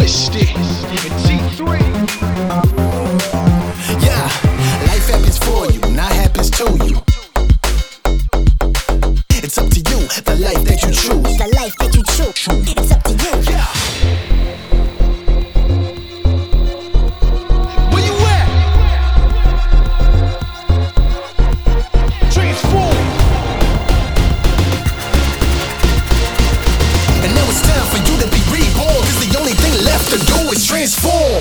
Twisted and T3. Yeah, life happens for you, not happens to you. It's up to you, the life that you choose. The life that you choose. It's up to you. Yeah. Where you at? Transform. And now it's time for you to be reborn, 'cause the only thing left to do is transform.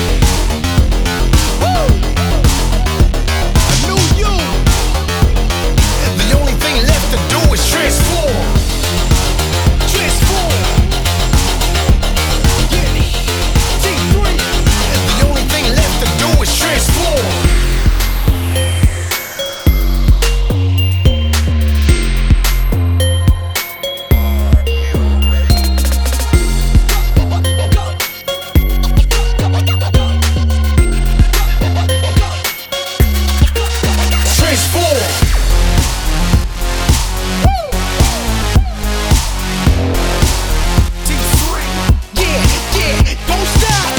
Woo! A new you. The only thing left to do is transform. Transform. Yeah. T3. The only thing left to do is transform. Transform. T3. Yeah, yeah, don't stop.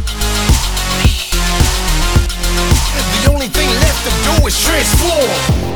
The only thing left to do is transform.